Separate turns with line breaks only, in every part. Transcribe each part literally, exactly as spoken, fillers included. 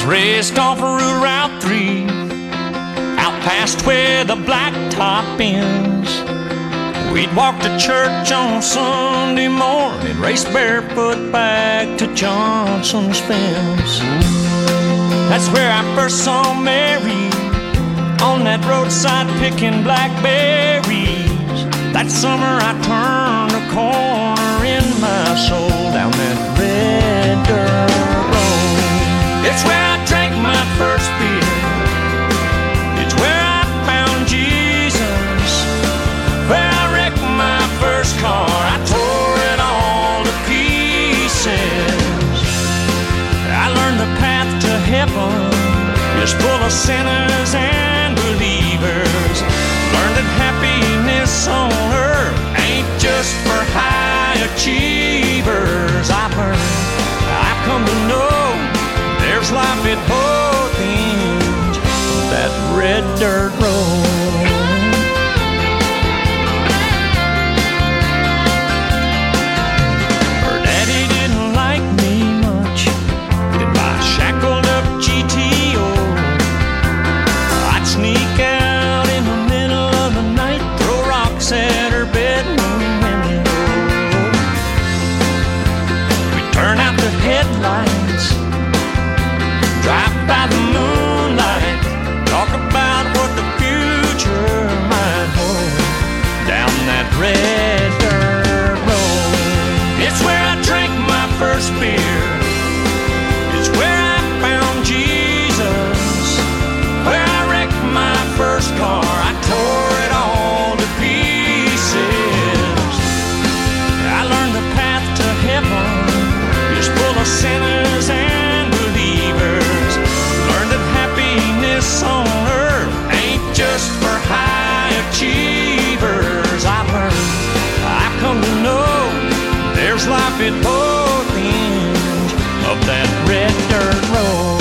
was raised off of Route three, out past where the blacktop ends. We'd walk to church on Sunday morning, race barefoot back to Johnson's fence. That's where I first saw Mary, on that roadside picking blackberries. That summer I turned a corner in my soul down that red dirt road. It's where I drank my first beer. It's where I found Jesus. Where I wrecked my first car. I tore it all to pieces. I learned the path to heaven is full of sinners and believers. Learned that happiness on earth ain't just for high achievers. I've learned, I've come to know there's life at both ends of that red dirt road. Her daddy didn't like me much in my shackled up G T O. I'd sneak out in the middle of the night, throw rocks at her bedroom window. We'd turn out the headlights, drive by the moonlight, talk about what the future might hold down that red dirt road. It's where I drank my first beer. It's where I found Jesus. Where I wrecked my first car. I tore it all to pieces. I learned the path to heaven is full of sinners and believers. Learned that happiness on earth ain't just for high achievers. I've learned, I've come to know there's life at both ends of that red dirt road.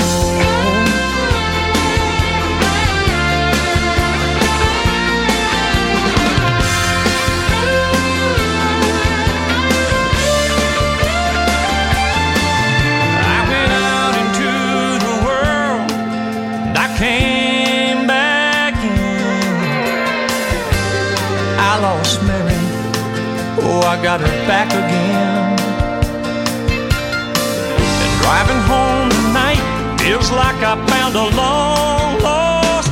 I went out into the world and I came back in. I lost Mary, oh, I got her back again. And driving home tonight feels like I found a long lost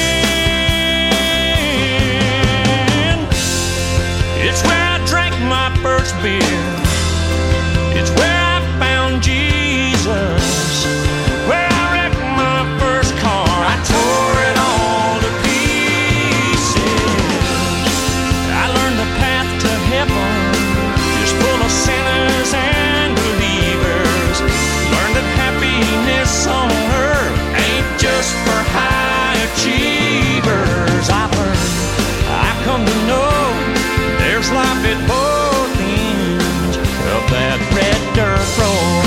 friend. It's where I drank my first beer. It's where I found Jesus. Where I wrecked my first car. I tore it all to pieces. I learned the path to heaven is full of sinners and believers. Learned that happiness on earth ain't just for high achievers. I've learned, I've come to know there's life at both ends of that red dirt road.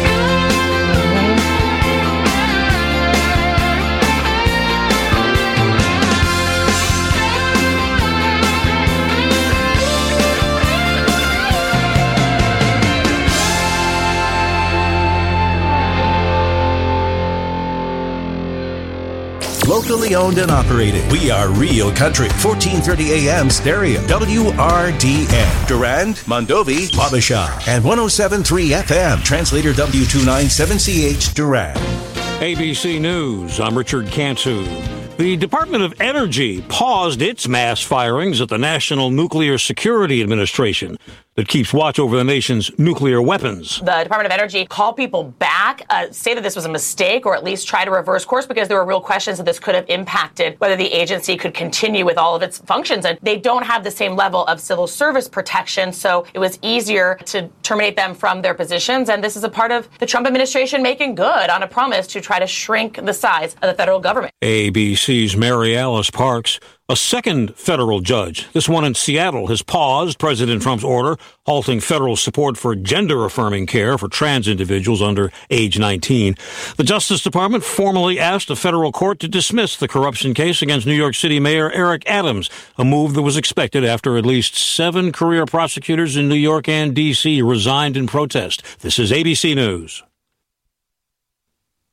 Locally owned and operated. We are Real Country. fourteen thirty A M stereo. W R D N. Durand, Mondovi, Wabasha. And one oh seven point three F M. Translator W two ninety-seven C H Durand.
A B C News. I'm Richard Cantu. The Department of Energy paused its mass firings at the National Nuclear Security Administration that keeps watch over the nation's nuclear weapons.
The Department of Energy called people back, uh, say that this was a mistake, or at least try to reverse course, because there were real questions that this could have impacted whether the agency could continue with all of its functions. And they don't have the same level of civil service protection, so it was easier to terminate them from their positions. And this is a part of the Trump administration making good on a promise to try to shrink the size of the federal government.
A B C's Mary Alice Parks. A second federal judge, this one in Seattle, has paused President Trump's order halting federal support for gender-affirming care for trans individuals under age nineteen. The Justice Department formally asked a federal court to dismiss the corruption case against New York City Mayor Eric Adams, a move that was expected after at least seven career prosecutors in New York and D C resigned in protest. This is A B C News.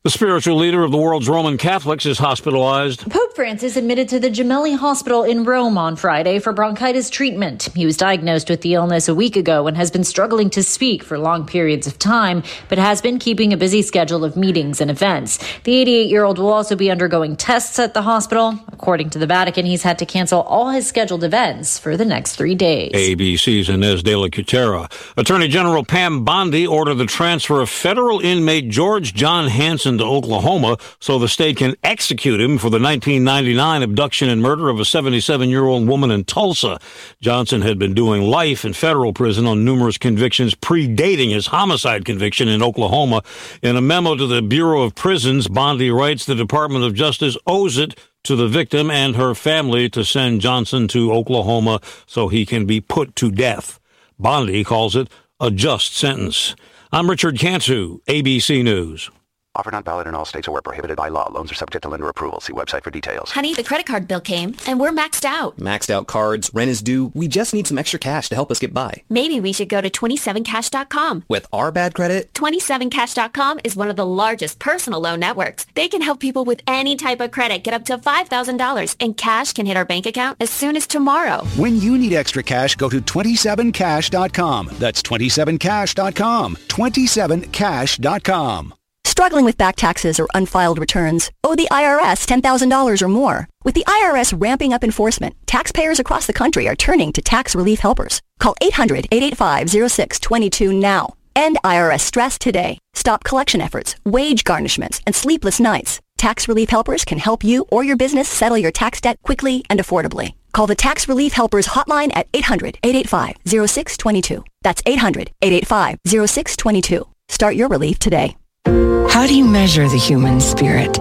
The spiritual leader of the world's Roman Catholics is hospitalized.
Pope Francis admitted to the Gemelli Hospital in Rome on Friday for bronchitis treatment. He was diagnosed with the illness a week ago and has been struggling to speak for long periods of time, but has been keeping a busy schedule of meetings and events. The eighty-eight-year-old will also be undergoing tests at the hospital. According to the Vatican, he's had to cancel all his scheduled events for the next three days.
A B C's Inez de la Cutera. Attorney General Pam Bondi ordered the transfer of federal inmate George John Hansen to Oklahoma so the state can execute him for the nineteen ninety-nine abduction and murder of a seventy-seven-year-old woman in Tulsa. Johnson had been doing life in federal prison on numerous convictions predating his homicide conviction in Oklahoma. In a memo to the Bureau of Prisons, Bondi writes the Department of Justice owes it to the victim and her family to send Johnson to Oklahoma so he can be put to death. Bondi calls it a just sentence. I'm Richard Cantu, A B C News.
Offer not valid in all states or where prohibited by law. Loans are subject to lender approval. See website for details.
Honey, the credit card bill came, and we're maxed out.
Maxed out cards, rent is due. We just need some extra cash to help us get by.
Maybe we should go to twenty-seven cash dot com.
With our bad credit?
twenty-seven cash dot com is one of the largest personal loan networks. They can help people with any type of credit get up to five thousand dollars, and cash can hit our bank account as soon as tomorrow.
When you need extra cash, go to twenty-seven cash dot com. That's twenty-seven cash dot com. twenty-seven cash dot com.
Struggling with back taxes or unfiled returns? Owe the I R S ten thousand dollars or more? With the I R S ramping up enforcement, taxpayers across the country are turning to tax relief helpers. Call eight hundred, eight eight five, zero six two two now. End I R S stress today. Stop collection efforts, wage garnishments, and sleepless nights. Tax relief helpers can help you or your business settle your tax debt quickly and affordably. Call the Tax Relief Helpers hotline at eight hundred, eight eight five, zero six two two. That's eight hundred, eight eight five, zero six two two. Start your relief today.
How do you measure the human spirit?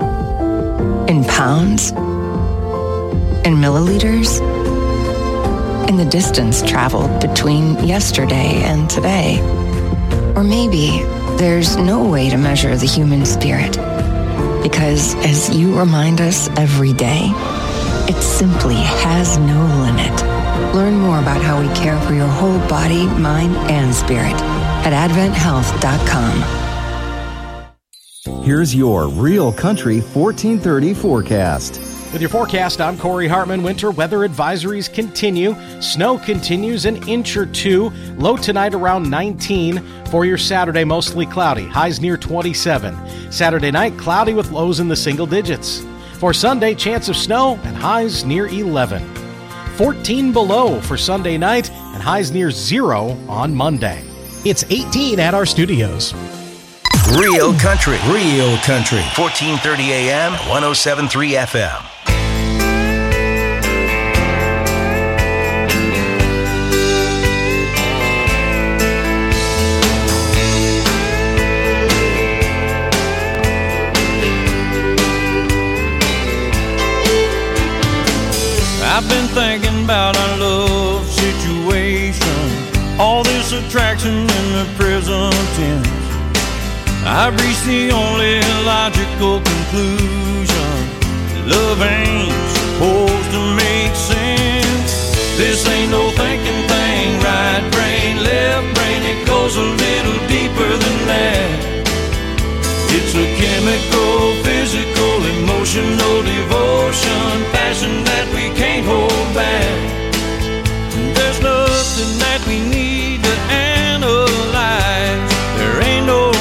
In pounds? In milliliters? In the distance traveled between yesterday and today? Or maybe there's no way to measure the human spirit because, as you remind us every day, it simply has no limit. Learn more about how we care for your whole body, mind, and spirit at advent health dot com.
Here's your Real Country fourteen thirty forecast.
With your forecast, I'm Corey Hartman. Winter weather advisories continue. Snow continues an inch or two. Low tonight around nineteen. For your Saturday, mostly cloudy. Highs near twenty-seven. Saturday night, cloudy with lows in the single digits. For Sunday, chance of snow and highs near eleven. fourteen below for Sunday night and highs near zero on Monday. It's eighteen at our studios.
Real Country, Real Country, fourteen thirty A M, one oh seven point three F M.
I've been thinking about our love situation, all this attraction in the present tense. I've reached the only logical conclusion. Love ain't supposed to make sense. This ain't no thinking thing, right brain, left brain, it goes a little deeper than that. It's a chemical, physical, emotional devotion, passion that we can't hold back. There's nothing that we need to analyze. There ain't no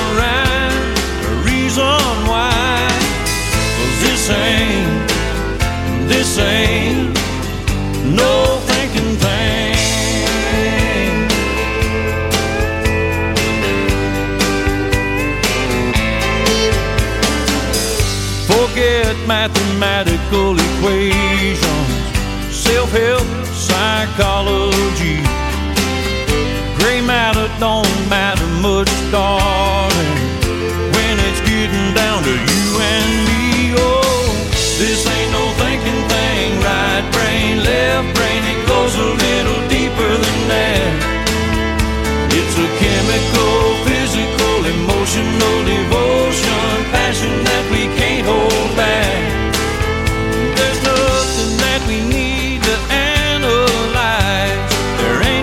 why, 'cause this ain't, this ain't no thinking thing. Forget mathematical equations, self-help, psychology. Gray matter don't matter much, darling, getting down to you and me. Oh, this ain't no thinking thing, right brain, left brain, it goes a little deeper than that. It's a chemical, physical, emotional devotion, passion that we can't hold back. There's nothing that we need to analyze. There ain't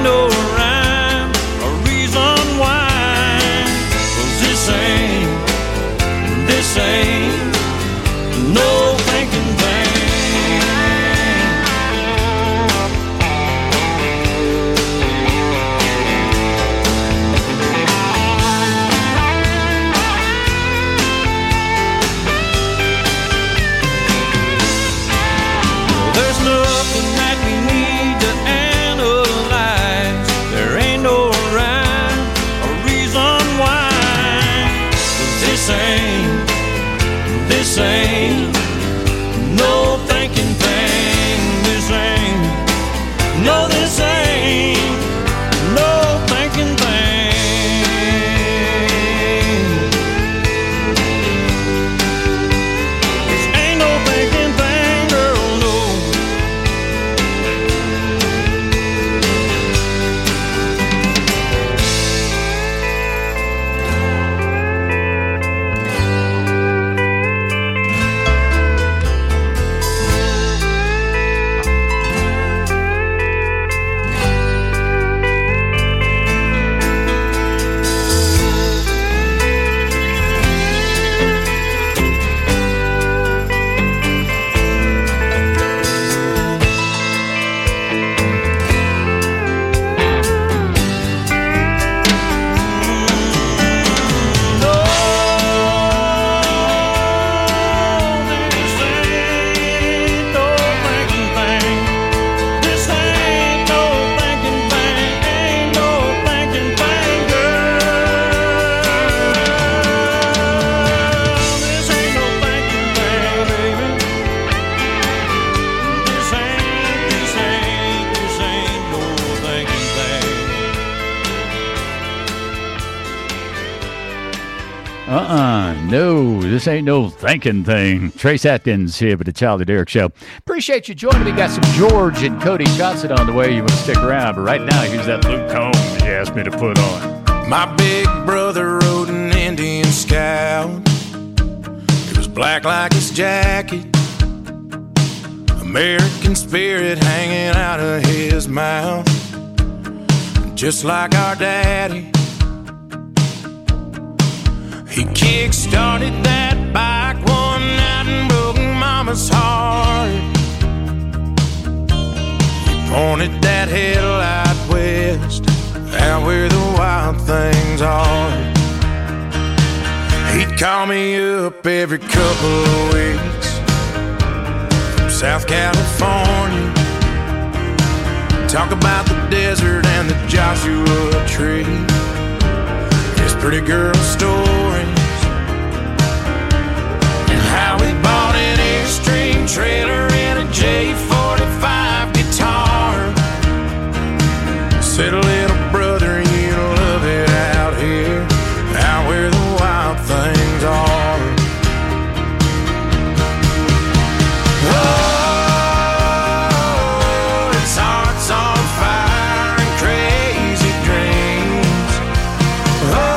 Uh-uh. No, this ain't no thinking thing. Trace Atkins here with the Charlie Derrick Show. Appreciate you joining me. Got some George and Cody Johnson on the way. You want to stick around. But right now, here's that Luke Combs you asked me to put on.
My big brother rode an Indian Scout. It was black like his jacket. American spirit hanging out of his mouth. Just like our daddy. He kick-started that bike one night and broke Mama's heart. He pointed that headlight west, out where the wild things are. He'd call me up every couple of weeks from South California. Talk about the desert and the Joshua Tree. His pretty girl stories, and how he bought an Airstream trailer and a J forty-five guitar. Said, little brother, you love it out here, out where the wild things are. Oh, his heart's on fire and crazy dreams. Oh,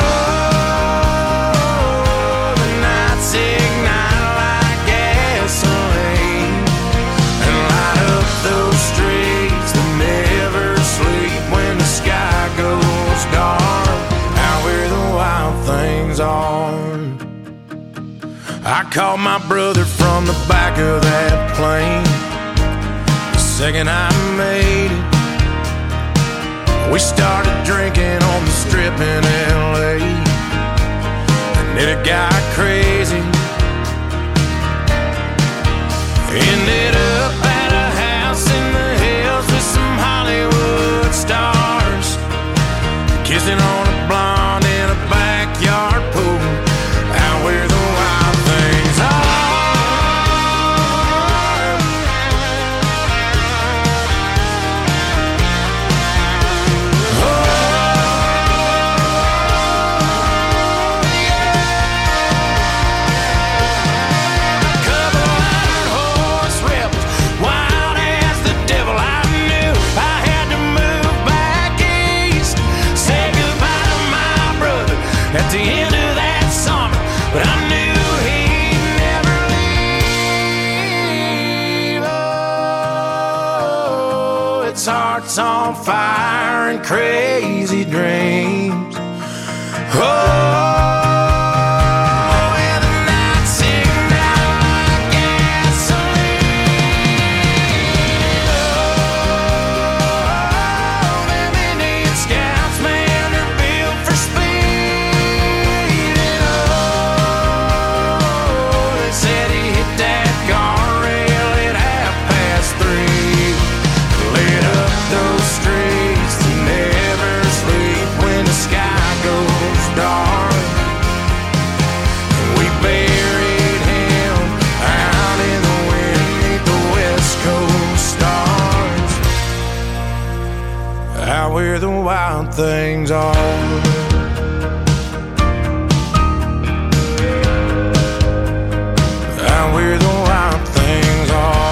I called my brother from the back of that plane the second I made it. We started drinking on the strip in L A, and it got crazy. Ended up at a house in the hills with some Hollywood stars, kissing on a blonde in a backyard pool, out where the wild things are. Oh, yeah. A couple iron horse rebels, wild as the devil. I knew I had to move back east, say goodbye to my brother at the end of that summer. But I knew he'd never leave. Oh, its heart's on fire and crazy dreams. Oh, and the nights ignite like gasoline. Oh, them Indian Scouts, man, they're built for speed. And oh, they said he hit that guardrail at half past three. Lit up those streets that never sleep when the sky goes dark. We buried him out in the wind beneath the West Coast stars, out where the wild things are. Out where the wild things are.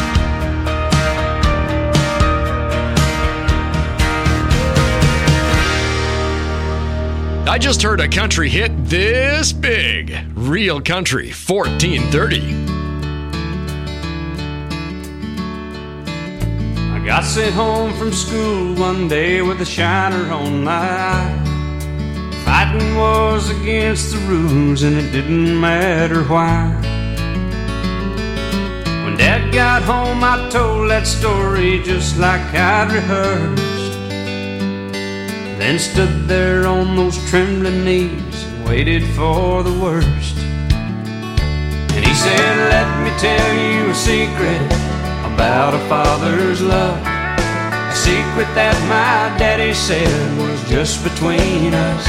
I just heard a country hit this big. Real Country fourteen thirty.
I got sent home from school one day with a shiner on my eye. Fighting was against the rules and it didn't matter why. When Dad got home I told that story just like I'd rehearsed. Then stood there on those trembling knees and waited for the worst. And he said, let me tell you a secret about a father's love. A secret that my daddy said was just between us.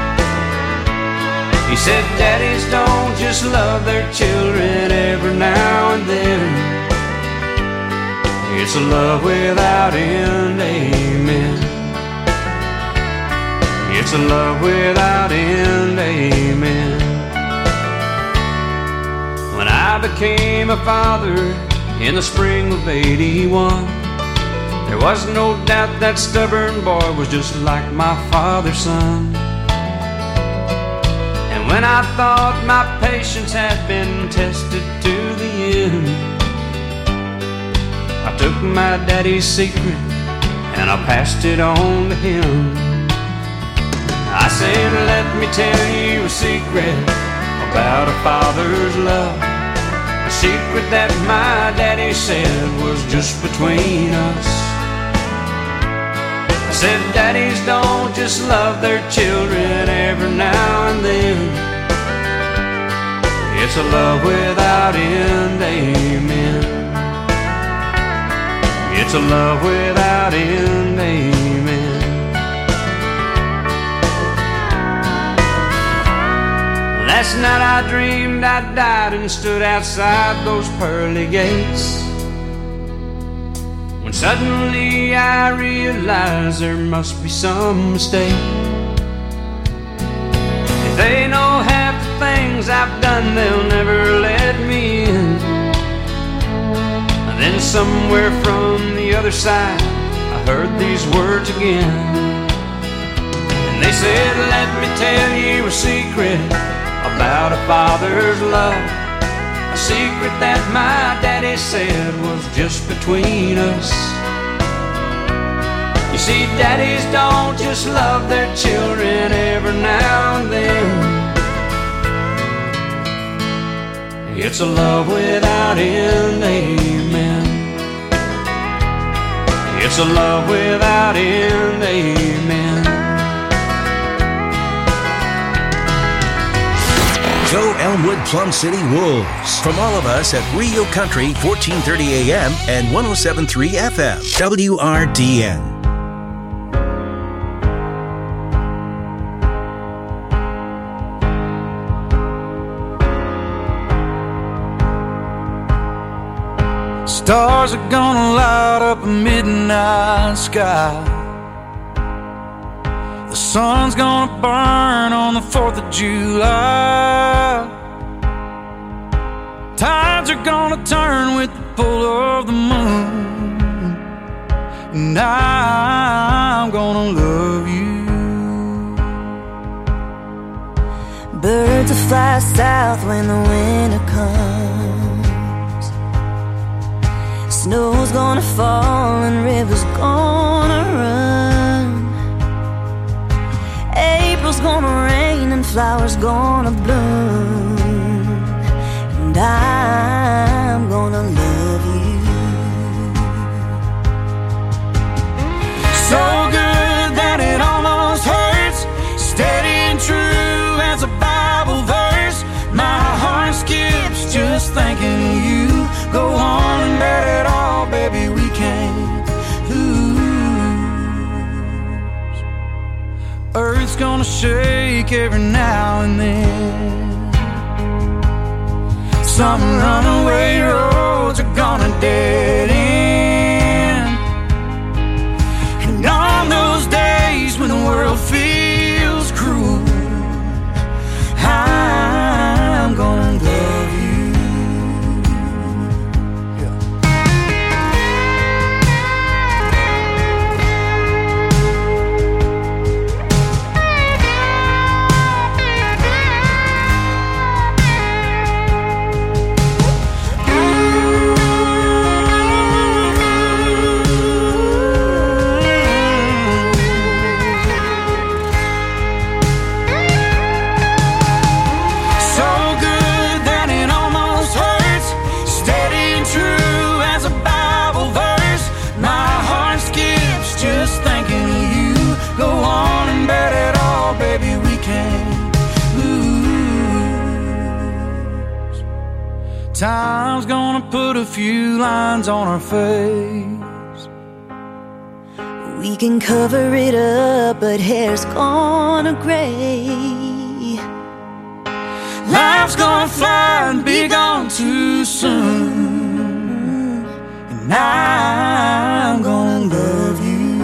He said, daddies don't just love their children every now and then. It's a love without end, amen. It's a love without end, amen. I became a father in the spring of eighty-one. There was no doubt that stubborn boy was just like my father's son. And when I thought my patience had been tested to the end, I took my daddy's secret and I passed it on to him. I said, let me tell you a secret about a father's love, a secret that my daddy said was just between us. I said, daddies don't just love their children every now and then. It's a love without end, amen. It's a love without end, amen. Last night I dreamed I died and stood outside those pearly gates, when suddenly I realized there must be some mistake. If they know half the things I've done, they'll never let me in. And then somewhere from the other side I heard these words again. And they said, let me tell you a secret about a father's love, a secret that my daddy said was just between us. You see, daddies don't just love their children every now and then. It's a love without end, amen. It's a love without end, amen.
Go Elmwood Plum City Wolves. From all of us at Rio Country, fourteen thirty A M and one oh seven point three F M, W R D N.
Stars are gonna light up a midnight sky. The sun's gonna burn on the fourth of July. Tides are gonna turn with the pull of the moon, and I'm gonna love you.
Birds will fly south when the winter comes. Snow's gonna fall and rivers gonna run. April's gonna rain and flowers gonna bloom, and I'm gonna love you. So good that it almost hurts, steady and true as a Bible verse. My heart skips just thinking of you. Go on and bet it all, baby, we can't lose. Earth's gonna shake every now and then. Some runaway roads are gonna dead end. And on those days when the world feels cruel, I'm gonna love you. Time's gonna put a few lines on our face. We can cover it up, but hair's gonna gray. Life's gonna fly and be gone too soon, and I'm gonna love you.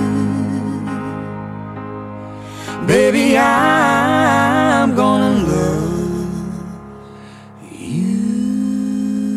Baby, I'm gonna love you.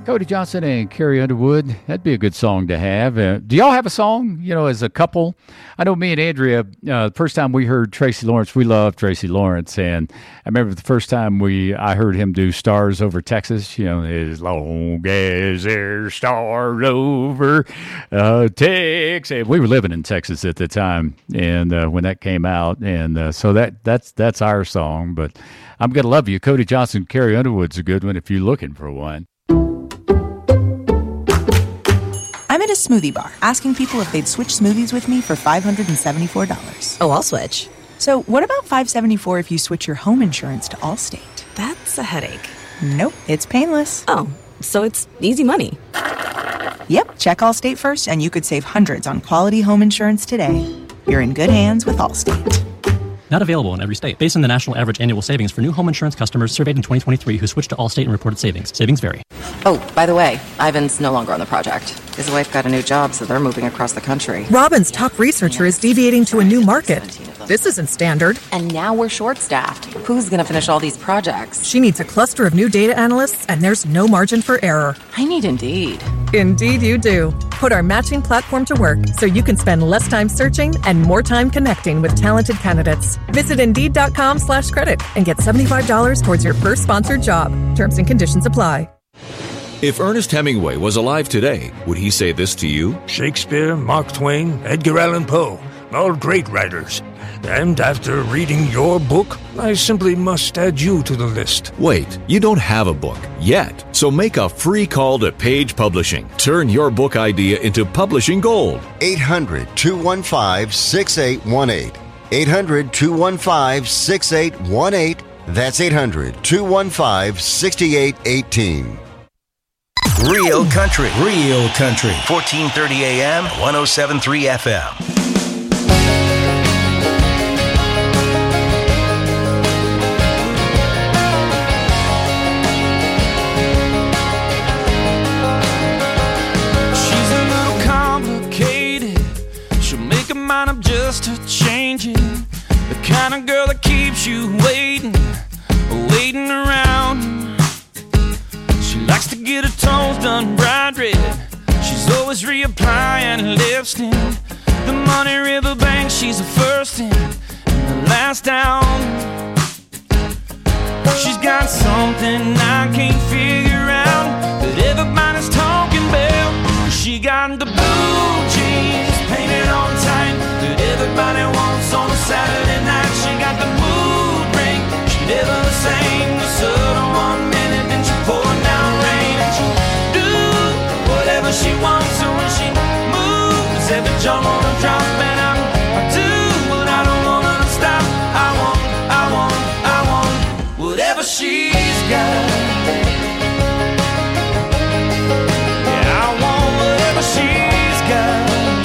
Cody Johnson and Carrie Underwood. That'd be a good song to have. Uh, do y'all have a song, you know, as a couple? I know me and Andrea, uh, the first time we heard Tracy Lawrence, we love Tracy Lawrence. And I remember the first time we I heard him do Stars Over Texas, you know, as long as there's stars over uh, Texas. And we were living in Texas at the time and uh, when that came out. And uh, so that that's that's our song. But I'm Gonna Love You. Cody Johnson, Carrie Underwood's a good one if you're looking for one.
I'm at a smoothie bar asking people if they'd switch smoothies with me for five hundred seventy-four dollars.
Oh, I'll switch.
So what about five hundred seventy-four dollars if you switch your home insurance to Allstate?
That's a headache.
Nope, it's painless.
Oh, so it's easy money.
Yep, check Allstate first and you could save hundreds on quality home insurance today. You're in good hands with Allstate.
Not available in every state. Based on the national average annual savings for new home insurance customers surveyed in twenty twenty-three who switched to Allstate and reported savings. Savings vary.
Oh, by the way, Ivan's no longer on the project. His wife got a new job, so they're moving across the country.
Robin's top researcher is deviating to a new market. This isn't standard.
And now we're short-staffed. Who's going to finish all these projects?
She needs a cluster of new data analysts, and there's no margin for error.
I need Indeed.
Indeed you do. Put our matching platform to work so you can spend less time searching and more time connecting with talented candidates. Visit Indeed.com slash credit and get seventy-five dollars towards your first sponsored job. Terms and conditions apply.
If Ernest Hemingway was alive today, would he say this to you?
Shakespeare, Mark Twain, Edgar Allan Poe, all great writers. And after reading your book, I simply must add you to the list.
Wait, you don't have a book yet. So make a free call to Page Publishing. Turn your book idea into publishing gold.
eight hundred, two one five, six eight one eight. eight hundred, two one five, six eight one eight. That's eight hundred, two one five, six eight one eight.
Real Country. Real Country. fourteen thirty A M, one oh seven point three F M.
She's a little complicated. She'll make a mind up just to change it. The kind of girl that keeps you waiting, waiting around. She likes to get her toes done bright red. She's always reapplying lipstick. The Money River Bank, she's the first in and the last down. She's got something I can't figure out that everybody's talking about. She got the blue jeans painted on tight that everybody wants on a Saturday night. She got the mood ring, she never the same. The sun on one minute, then she pouring down rain. And she do whatever she wants, and when she moves, every jump on a drop. And I, I do what I don't want her to stop. I want, I want, I want whatever she's got. Yeah, I want whatever she's got.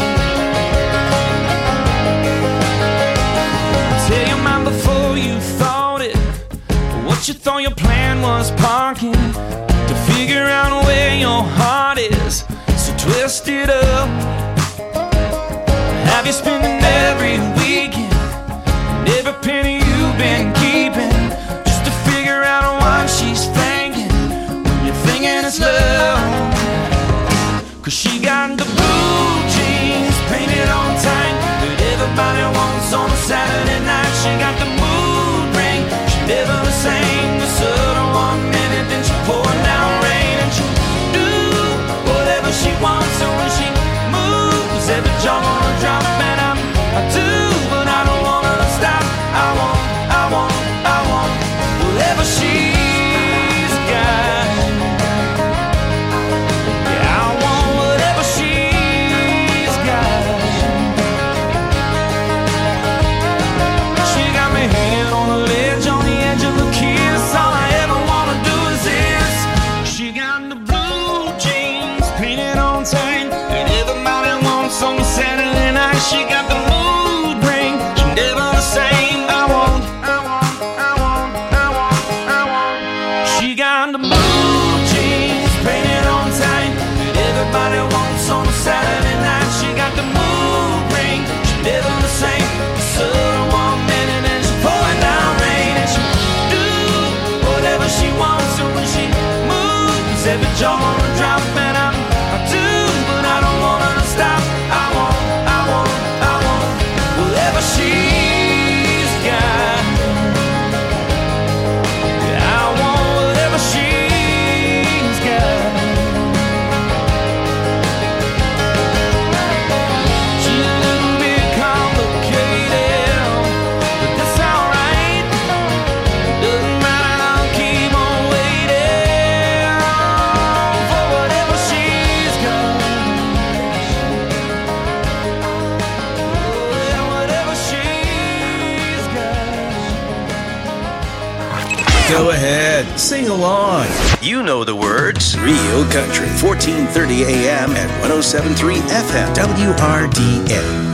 Tell your mind before you thought it, what you thought your plan was parking, to figure out where your heart is, so twist it up. Have you spending every weekend and every penny you've been keeping, just to figure out what she's thinking when you're thinking it's love? Cause she got the blue jeans painted on tight that everybody wants on a Saturday night. She got the mood ring, she never the same. The sun on one minute, then she pouring down rain. And she do whatever she wants, and when she moves, every jump on a drop. And I, I do, but I don't want her to stop. I want, I want, I want whatever she's got. Yeah, I want whatever she's got. She got me hanging on the ledge, on the edge of a kiss. All I ever wanna do is this. She got the blue jeans painted on tight that everybody wants on a Saturday night. She got the mood ring, she never the same. I want, I want, I want, I want, I want. She got the blue jeans painted on tight that everybody wants on a Saturday night. She got the mood ring, she never the same. The sun one minute and she pouring down rain. And she do whatever she wants, and when she moves, every jaw on the
Go ahead, sing along. You know the words. Real Country, fourteen thirty A M and one oh seven point three F M, W R D N.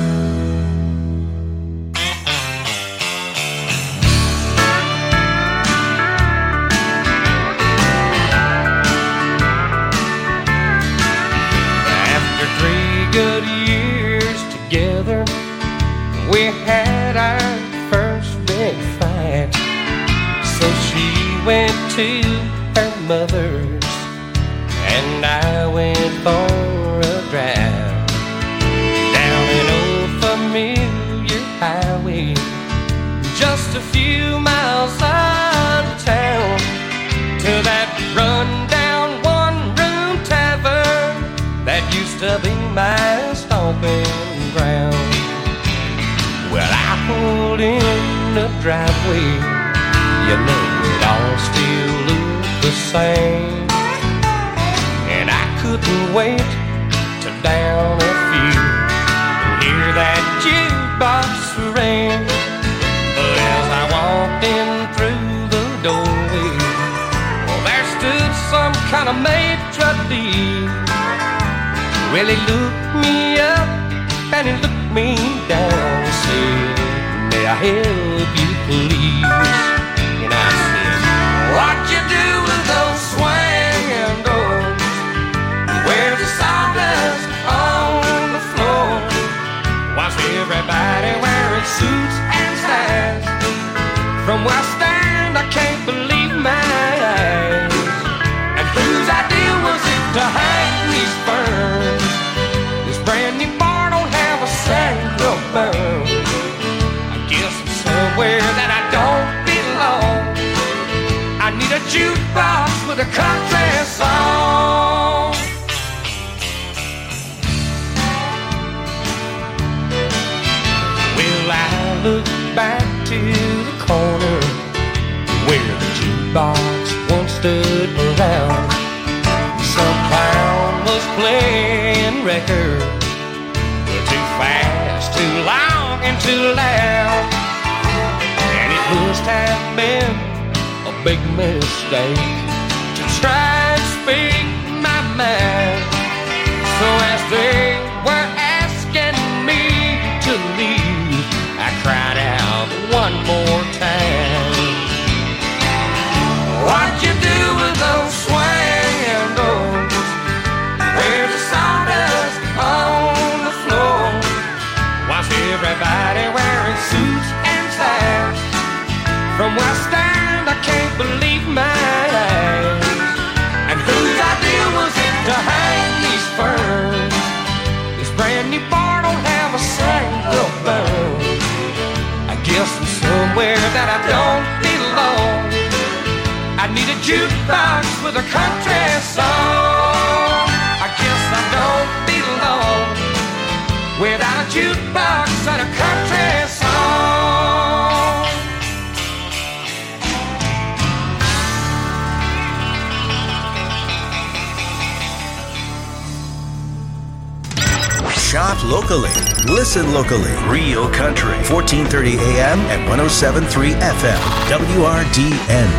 Good years together, we had our first big fight. So she went to her mother's and I went for a drive down an old familiar highway, just a few miles out of town, to that rundown one-room tavern that used to be my stomping ground. Well, I pulled in the driveway, you know it all still looked the same, and I couldn't wait to down a few and hear that jukebox ring. But as I walked in through the doorway, well, there stood some kind of maitre d'. Well, he looked me up and he looked me down and said, "May I help you, please?" And I said, "What you do with those swinging doors? Where's the sawdust on the floor? Why's everybody wearing suits and ties? From where I stand, I can't believe my eyes. And whose idea was it to hang these ferns? This brand new bar don't have a single burn. I guess I'm somewhere that I don't belong. I need a jukebox with a country song." Well, I look back to the corner where the jukebox once stood around. Some clown was playing records, too fast, too long, and too loud. And it must have been a big mistake to try and speak my mind. So as they were asking me to leave, I cried out one more time, "What you do with those swinging doors? Where's the sawdust on the floor? Why's everybody wearing suits and ties? From where I stand, I can't believe my eyes. And whose idea was it to hang these ferns? This brand new bar don't have a single burn. I guess I'm somewhere that I don't belong. I need a jukebox with a country song. I guess I don't belong without a jukebox and a country song."
Shop locally. Listen locally. Real Country, fourteen thirty A M and one oh seven point three F M, W R D N.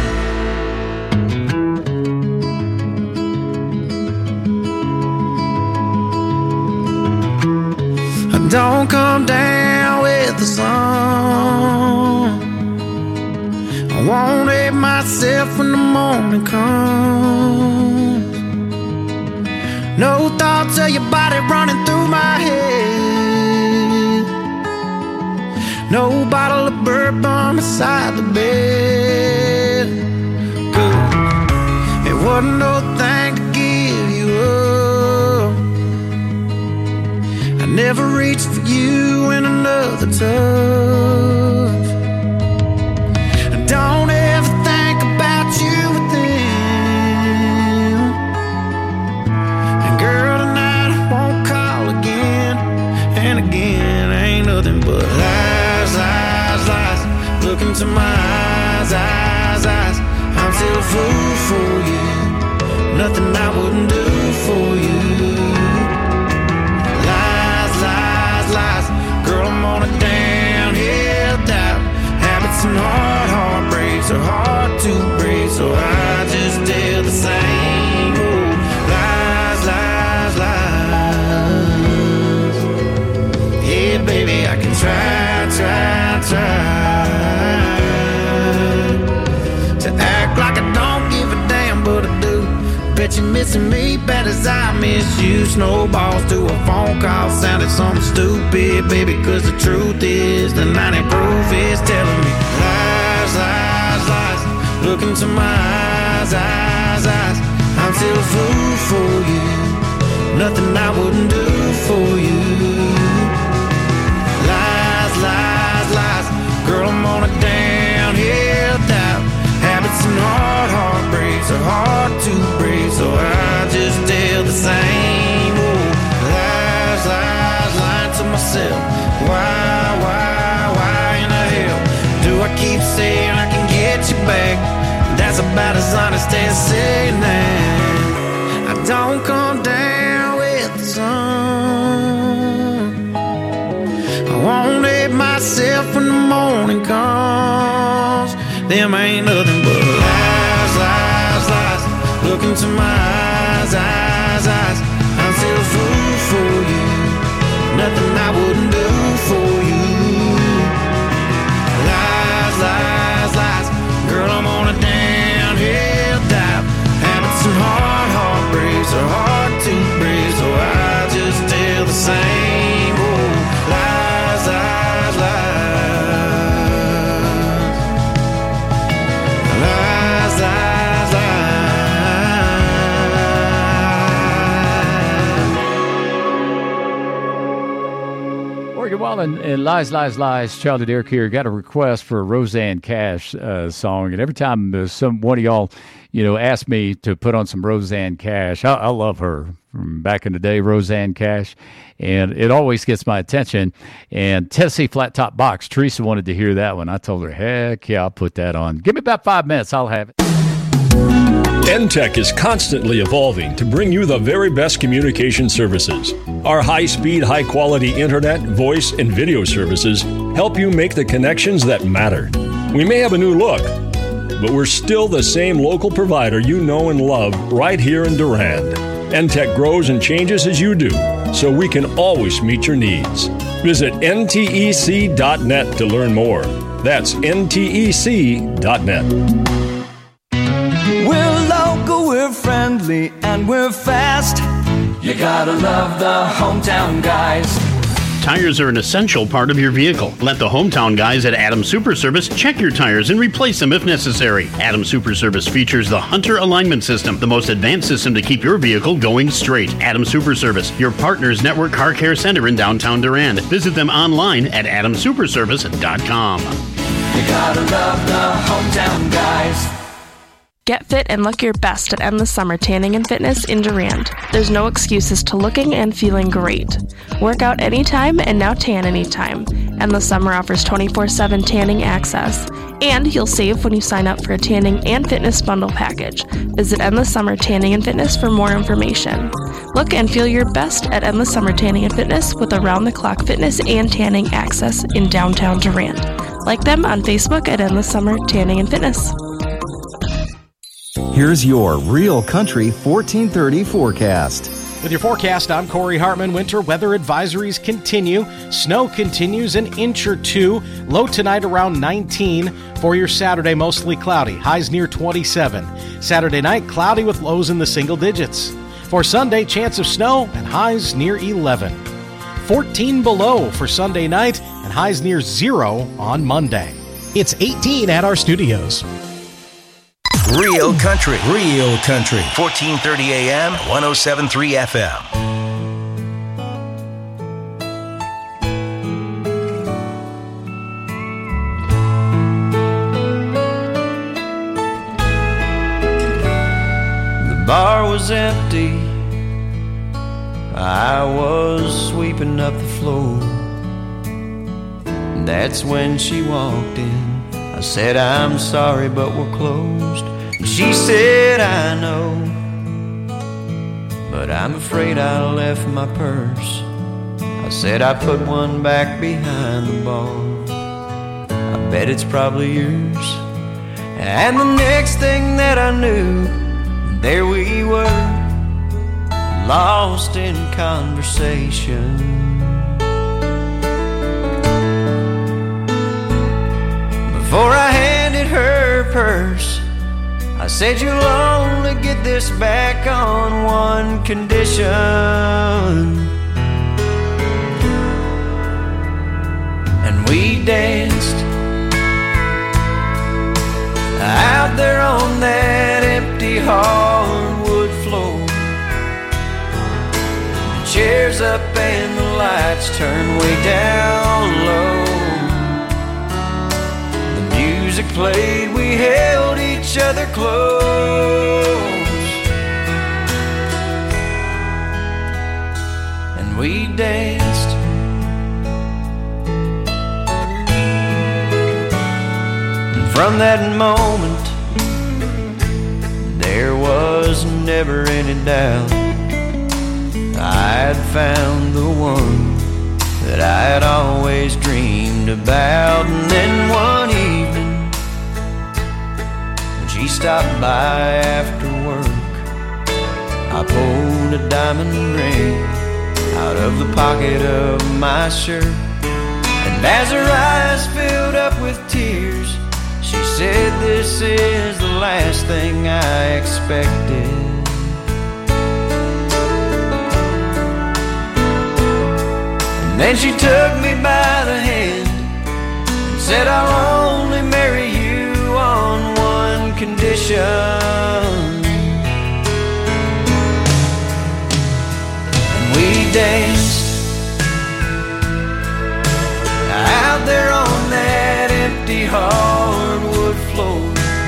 Don't come down with the sun. I won't hate myself when the morning comes. No thoughts of your body running through my head. No bottle of bourbon beside the bed. Good. It wasn't no thing to give you up. I never reached for you in another touch. Don't ever think about you with them. And girl, tonight I won't call again and again. Ain't nothing but lies, lies, lies. Look into my eyes, eyes, eyes. I'm still a fool for you. Nothing I wouldn't do for you. Lies. Girl, I'm on a downhill doubt. Habits and hard heartbreaks are hard to break. bet you're missing me bad as I miss you. Snowballs to a phone call sounded something stupid, baby, cause the truth is the ninety proof is telling me lies, lies, lies. Look into my eyes, eyes, eyes. I'm still a fool for you. Nothing I wouldn't do for you. Lies, lies, lies. Girl, I'm on a downhill dive. Habits and hard heartbreaks are hard to break, so I just tell the same old lies, lies, lying to myself. Why, why, why in the hell do I keep saying I can get you back? That's about as honest as saying that I don't come down with the sun. I won't hate myself when the morning comes. Them ain't nothing but lies, lies, lies. Look into my eyes, eyes, eyes. I'm still a fool for you. Nothing I wouldn't do for you. Lies, lies, lies. Girl, I'm on a downhill dive. Habits and hard heartbreaks are hard to break, so I just tell the same old lies, lies, lies. Lies, lies,
lies. Morgan Wallen and Lies, Lies, Lies. Charlie Derrick here. Got a request for a Roseanne Cash uh, song, and every time uh, some one of y'all, you know, ask me to put on some Roseanne Cash, I, I love her from back in the day, Roseanne Cash, and it always gets my attention. And Tennessee Flat Top Box, Teresa wanted to hear that one. I told her, heck yeah, I'll put that on. Give me about five minutes, I'll have it.
N T E C is constantly evolving to bring you the very best communication services. Our high-speed, high-quality internet, voice, and video services help you make the connections that matter. We may have a new look, but we're still the same local provider you know and love right here in Durand. N T E C grows and changes as you do, so we can always meet your needs. Visit N T E C dot net to learn more. That's N T E C dot net.
We're local, we're friendly, and we're fast. You gotta love the hometown guys.
Tires are an essential part of your vehicle. Let the hometown guys at Adams Super Service check your tires and replace them if necessary. Adams Super Service features the Hunter Alignment System, the most advanced system to keep your vehicle going straight. Adams Super Service, your partner's network car care center in downtown Durand. Visit them online at adams super service dot com.
You gotta love the hometown guys.
Get fit and look your best at Endless Summer Tanning and Fitness in Durand. There's no excuses to looking and feeling great. Work out anytime and now tan anytime. Endless Summer offers twenty-four seven tanning access. And you'll save when you sign up for a tanning and fitness bundle package. Visit Endless Summer Tanning and Fitness for more information. Look and feel your best at Endless Summer Tanning and Fitness with around-the-clock fitness and tanning access in downtown Durand. Like them on Facebook at Endless Summer Tanning and Fitness.
Here's your Real Country fourteen thirty forecast.
With your forecast, I'm Corey Hartman. Winter weather advisories continue. Snow continues an inch or two. Low tonight around nineteen. For your Saturday, mostly cloudy. Highs near twenty-seven. Saturday night, cloudy with lows in the single digits. For Sunday, chance of snow and highs near eleven. fourteen below for Sunday night and highs near zero on Monday. It's eighteen at our studios.
Real Country, Real Country, fourteen thirty A M, one oh seven point three F M.
The bar was empty. I was sweeping up the floor. That's when she walked in. I said, I'm sorry, but we're closed. And she said, I know, but I'm afraid I left my purse. I said, I put one back behind the bar. I bet it's probably yours. And the next thing that I knew, there we were, lost in conversation. Before I handed her purse, I
said you'll only get this back on one condition. And we danced out there on that empty hardwood floor. The chairs up and the lights turned way down low. The music played, we held each other close, and we danced. And from that moment, there was never any doubt I'd found the one that I'd always dreamed about. And then one evening, when she stopped by after work, I pulled a diamond ring out of the pocket of my shirt. And as her eyes filled up with tears, she said, "This is the last thing I expected." Then she took me by the hand and said, "I'll only marry you on one condition." And we danced out there on that empty hardwood floor.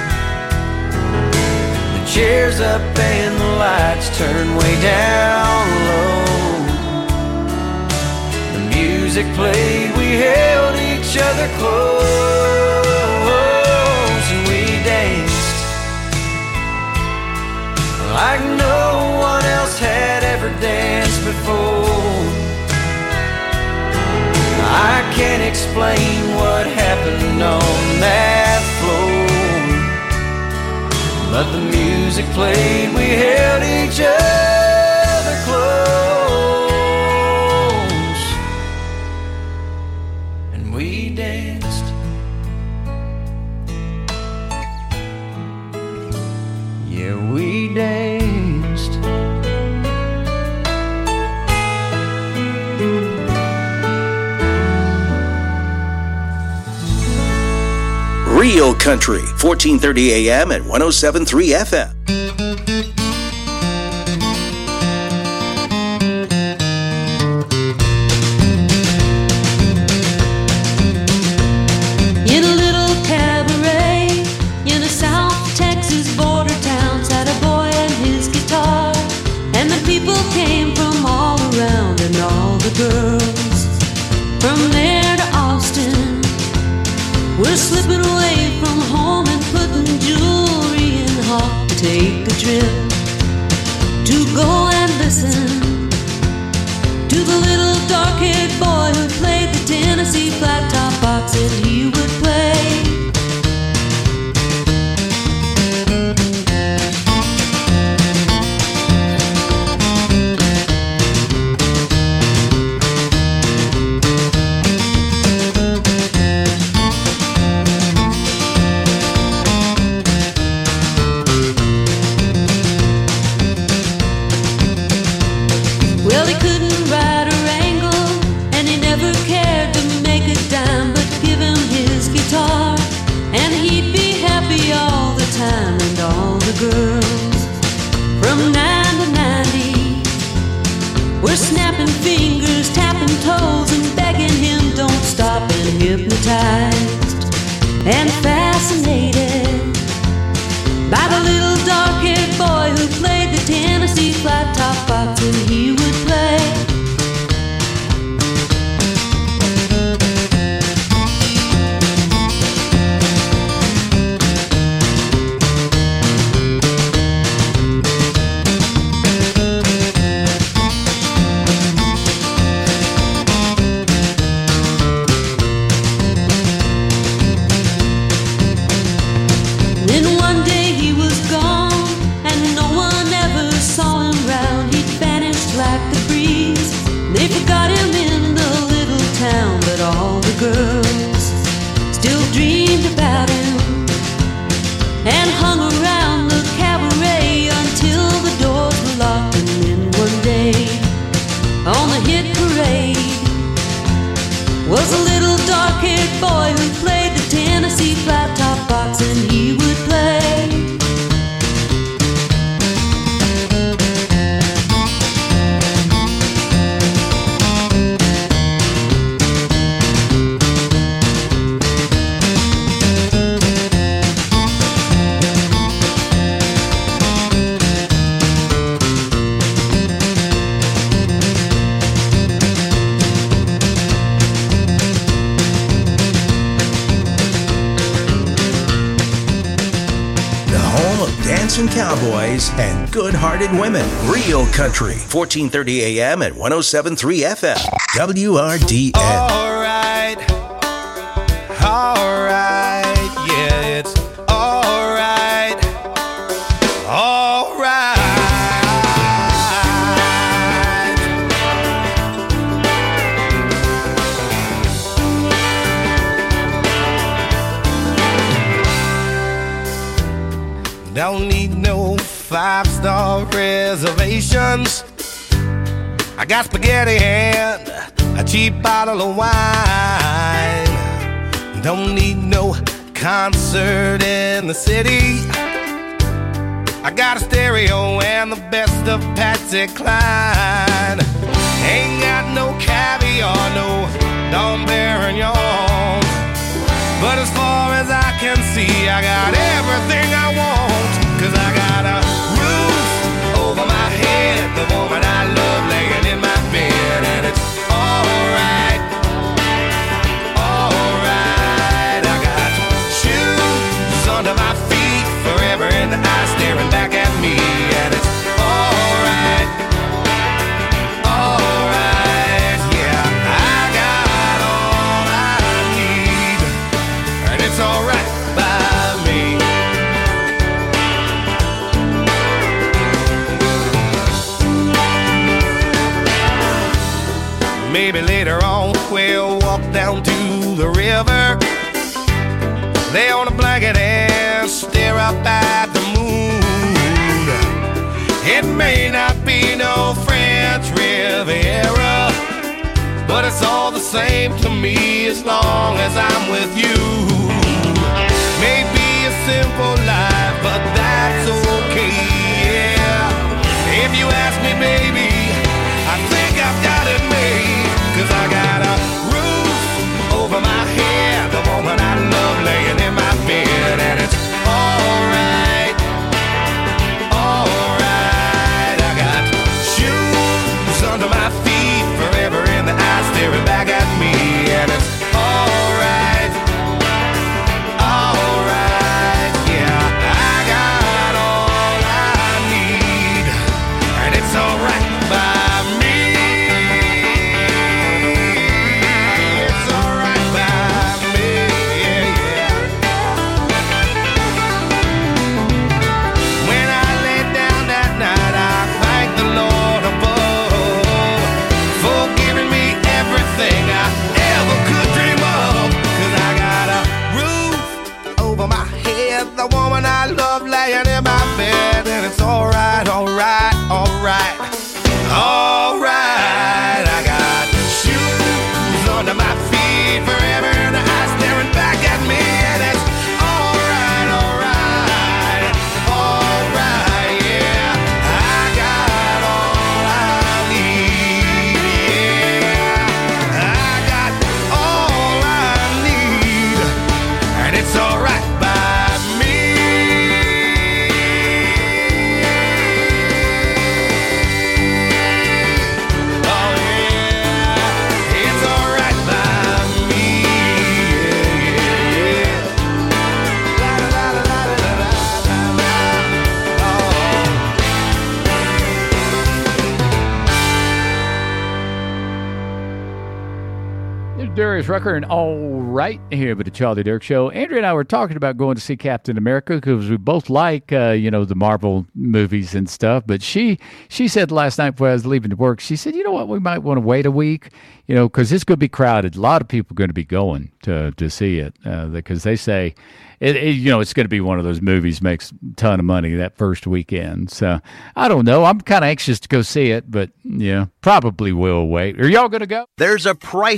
The chairs up and the lights turned way down low. Music played, we held each other close, and we danced like no one else had ever danced before. I can't explain what happened on that floor, but the music played, we held each other close. We danced. Yeah, we danced.
Real Country, fourteen thirty A M and one oh seven point three F M.
Girls from there to Austin, we're slipping away from home and putting jewelry in the hawk to take a trip, to go and listen to the little dark-haired boy who played the Tennessee flat top box that he would play. Girls from nine to ninety, we're snapping fingers, tapping toes, and begging him don't stop, and hypnotized and fascinated by the little dark-haired boy who played the Tennessee flat top box and he would play. was a little dark-haired boy who played the Tennessee flat-top box, and he would play.
Dancing cowboys and good-hearted women. Real Country, fourteen thirty A M and one oh seven point three F M. W R D N.
All right, all right, yeah, it's all right, all right. Don't need no five-star reservations. I got spaghetti and a cheap bottle of wine. Don't need no concert in the city. I got a stereo and the best of Patsy Cline. Ain't got no caviar, no Dom Perignon. But as far as I can see, I got everything I want. Cause I got a roof over my head, the woman I love laying in my bed, and it's alright, alright. I got shoes under my feet, forever in the eye staring back at me, and it's alright, alright. Yeah, I got all I need, and it's alright by me. Maybe later on we'll walk down to the river, lay on a blanket and stare up at the moon. It may not be no French Riviera, but it's all the same to me as long as I'm with you. Maybe a simple life, but that's okay, yeah. If you ask me, baby, I think I've got it made. Cause I got a roof over my head, the woman I love laying in my bed, and it's alright, alright. I got shoes under my feet, forever in the eye staring back at me, and it's alright, alright. Yeah, I got all I need, and it's alright by me. The woman I love laying in my bed, and it's alright, alright, alright, alright. I got shoes under my feet, forever in the eye staring back at me, and it's alright, alright, alright, yeah. I got all I need, yeah. I got all I need, and it's alright by
Darius Rucker and All Right here with the Charlie Dirk Show. Andrea and I were talking about going to see Captain America because we both like, uh, you know, the Marvel movies and stuff. But she she said last night before I was leaving to work, she said, you know what, we might want to wait a week, you know, because it's going to be crowded. A lot of people are going to be going to to see it uh, because they say, it, it, you know, it's going to be one of those movies makes a ton of money that first weekend. So I don't know. I'm kind of anxious to go see it, but, yeah, probably will wait. Are y'all going to go?
There's a price war in the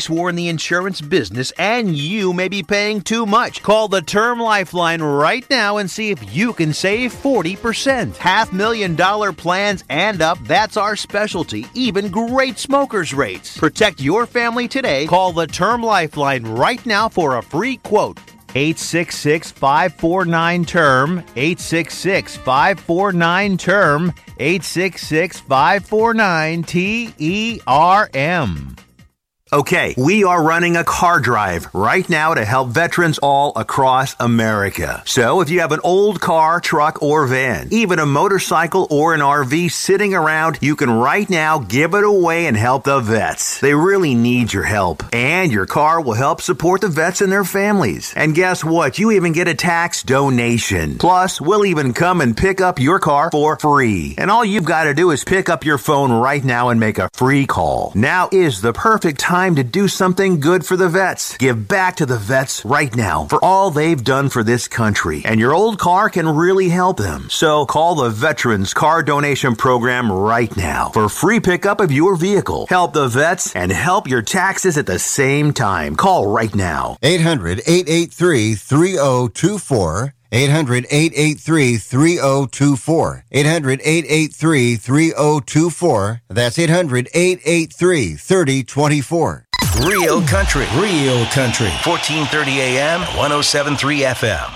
the insurance business and you may be paying too much. Call the Term Lifeline right now and see if you can save forty percent. Half million dollar plans and up, that's our specialty. Even great smokers rates. Protect your family today. Call the Term Lifeline right now for a free quote. eight six six, five four nine, T E R M. eight six six, five four nine, T E R M. eight six six, five four nine, T E R M. Okay, we are running a car drive right now to help veterans all across America. So if you have an old car, truck, or van, even a motorcycle or an R V sitting around, you can right now give it away and help the vets. They really need your help. And your car will help support the vets and their families. And guess what? You even get a tax donation. Plus, we'll even come and pick up your car for free. And all you've got to do is pick up your phone right now and make a free call. Now is the perfect time to do something good for the vets. Give back to the vets right now for all they've done for this country. And your old car can really help them. So call the Veterans Car Donation Program right now for free pickup of your vehicle. Help the vets and help your taxes at the same time. Call right now.
eight hundred, eight eight three, three oh two four. eight hundred, eight eight three, three oh two four. eight hundred, eight eight three, three oh two four. That's eight hundred, eight eight three, three oh two four.
Real country, real country. fourteen thirty A M, one oh seven point three F M.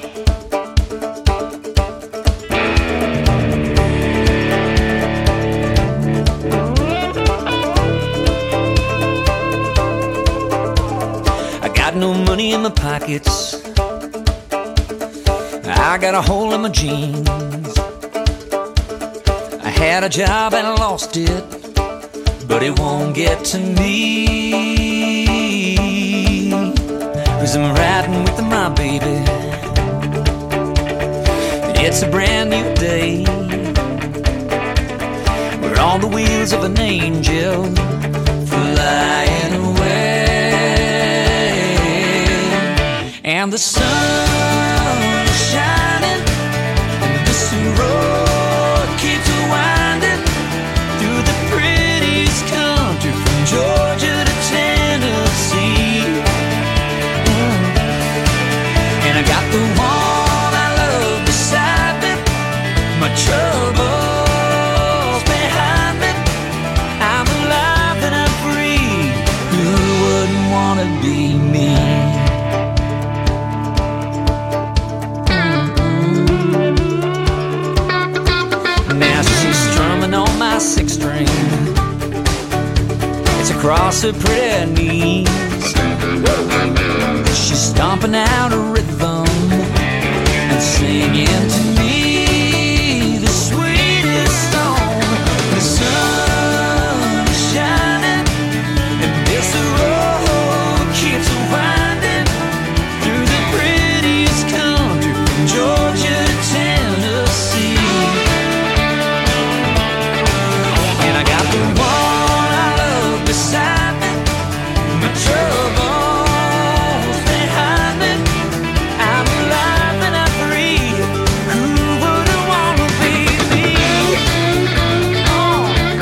I got no money in my pockets. I got a hole in my jeans. I had a job and I lost it, but it won't get to me. 'Cause I'm riding with my baby. It's a brand new day. We're on the wheels of an angel flying away. And the sun is shining, and this road keeps winding through the prettiest country from Georgia to Tennessee. Mm. And I got the one I love beside me, my troubles behind me. I'm alive and I'm free. Who wouldn't want to be me? Mm-mm. Now she's strumming on my six string. It's across her pretty knees. She's stomping out a rhythm and singing to me the sweetest song. The sun is shining and this road keeps winding through the prettiest country from Georgia to Tennessee. And I got the one I love beside me, my troubles behind me. I'm alive and I'm free. Who wouldn't want to be me? Oh.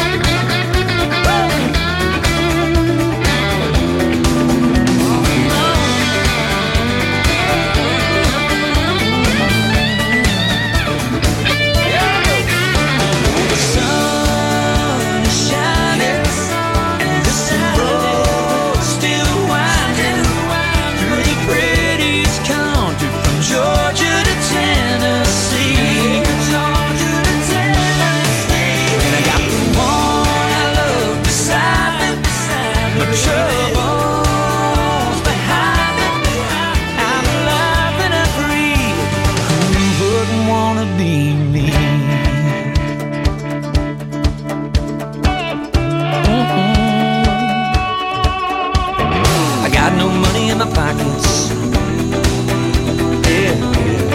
The sun is shining and this road still winding through the prettiest country from Georgia to Tennessee. Georgia to Tennessee. And I got the one I love beside me, my troubles behind me. I'm alive and I'm free. Who wouldn't want to be me? I got no money in my pockets. Yeah,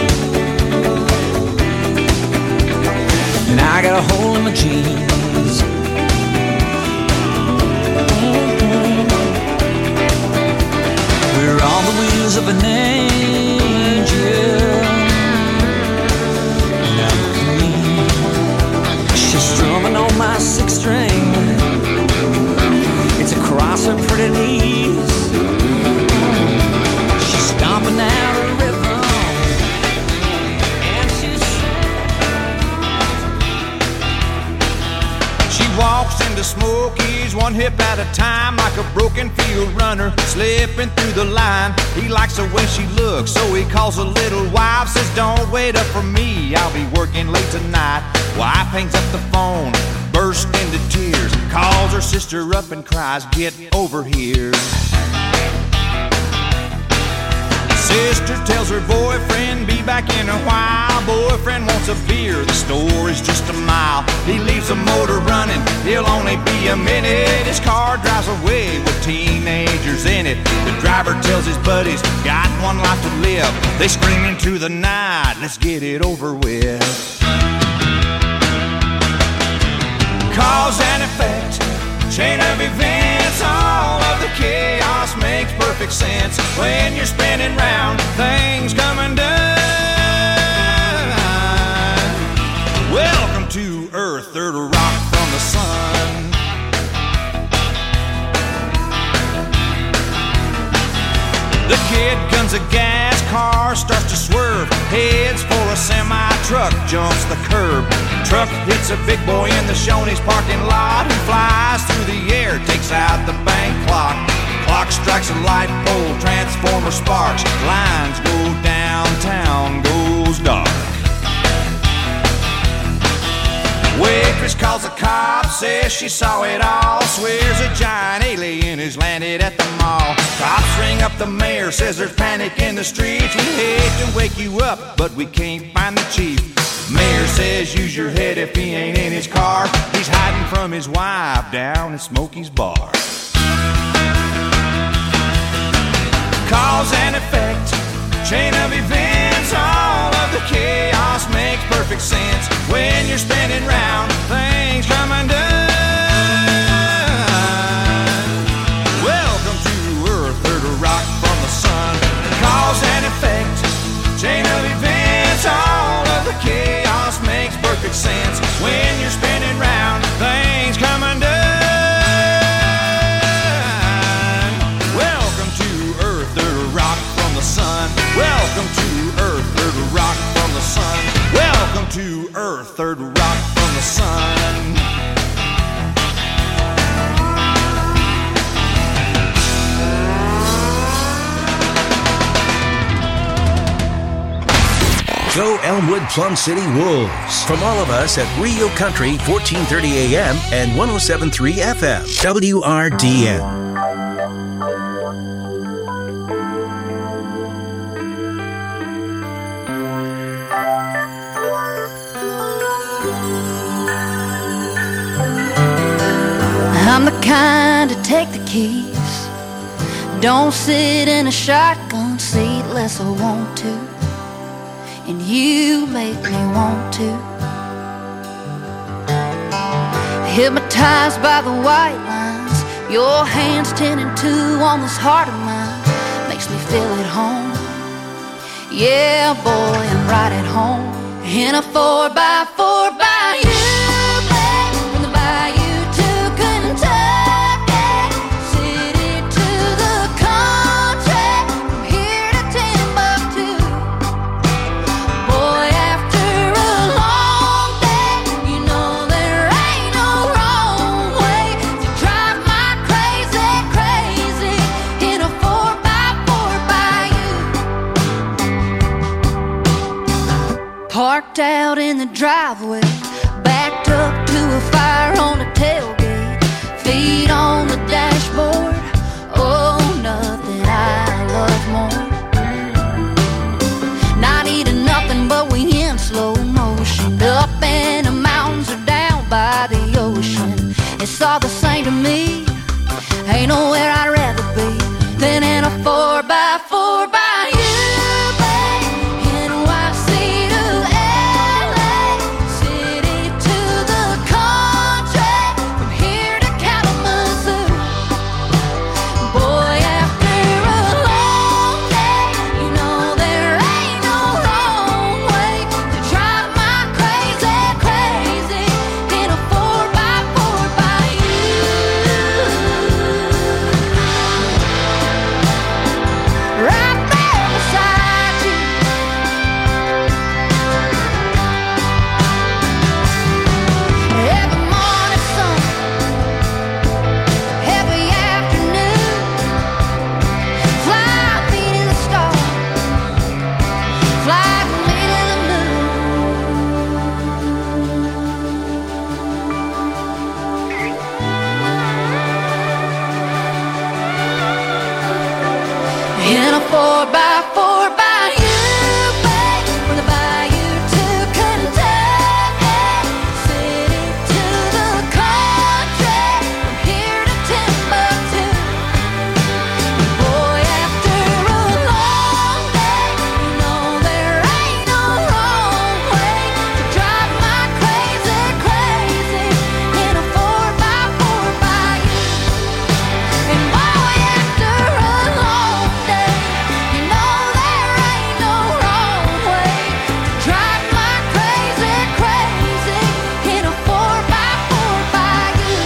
yeah. And I got a hole in my jeans. Mhm. We're on the wheels of an angel. Now me, she's strumming on my six string. It's across her pretty knees.
she's one hip at a time, like a broken field runner, slipping through the line. He likes the way she looks, so he calls a little wife, says, don't wait up for me, I'll be working late tonight. Wife hangs up the phone, bursts into tears, calls her sister up and cries, get over here. Sister tells her boyfriend, be back in a while. Boyfriend wants a beer, the store is just a mile. He leaves the motor running, he'll only be a minute. His car drives away with teenagers in it. The driver tells his buddies, got one life to live. They scream into the night, let's get it over with. Cause and effect, chain of events, all of the chaos makes perfect sense. When you're spinning round, things come undone. Welcome to Earth, third rock from the sun. The kid guns a gas, car starts to swerve, heads for a semi-truck, jumps the curb. Truck hits a big boy in the Shoney's parking lot. He flies through the air, takes out the bank clock. Clock strikes a light pole, transformer sparks. Lines go downtown, goes dark. Waitress calls the cops, says she saw it all. Swears a giant alien has landed at the mall. Cops ring up the mayor, says there's panic in the streets. We hate to wake you up, but we can't find the chief. Mayor says use your head if he ain't in his car. He's hiding from his wife down at Smokey's bar. Cause and effect, chain of events, all of the chaos makes perfect sense. When you're spinning round, things come undone. Welcome to Earth, third rock from the sun. Cause and effect, chain of events, all of the chaos makes perfect sense. When you're spinning round, things come undone. Welcome to Earth, third rock from the sun. Welcome to Earth, third rock from the sun. Welcome to Earth, third rock from the sun.
Go Elmwood Plum City Wolves. From all of us at Rio Country, fourteen thirty A M and one oh seven point three F M, W R D N.
I'm the kind to take the keys, don't sit in a shotgun seat unless I want to, and you make me want to. Hypnotized by the white lines, your hands ten and two on this heart of mine, makes me feel at home. Yeah, boy, I'm right at home in a four by four by you. Parked out in the driveway, backed up to a fire on the tailgate, feet on the dashboard. Oh, nothing I love more. Not eating nothing, but we in slow motion, up in the mountains or down by the ocean. It's all the same to me. Ain't nowhere I'd rather be than in a four by four by you. After in a four by four by you, babe, from the bayou to Kentucky, city to the country, from here to Timbuktu. Boy, after a long day, you know there ain't no wrong way to drive my crazy, crazy in a four by four by you. And boy, after a long day, you know there ain't no wrong way to drive my crazy, crazy in a four by four by you.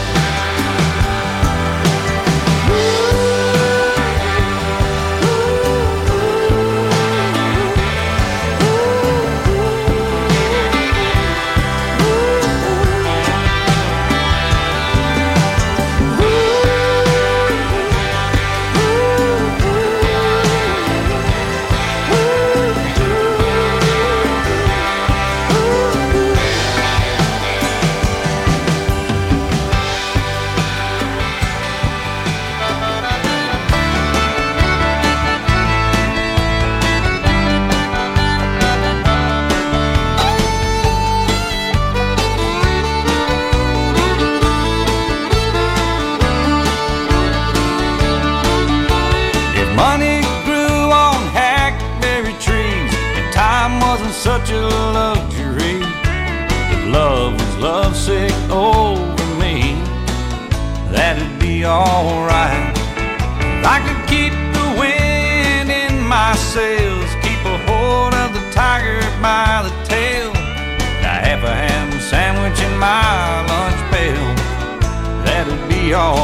If money grew on hackberry trees, and time wasn't such a luxury, if love was lovesick over me, that'd be alright. If I could keep the wind in my sails, keep a hold of the tiger by the tail, a half a ham sandwich in my lunch pail, that'd be alright.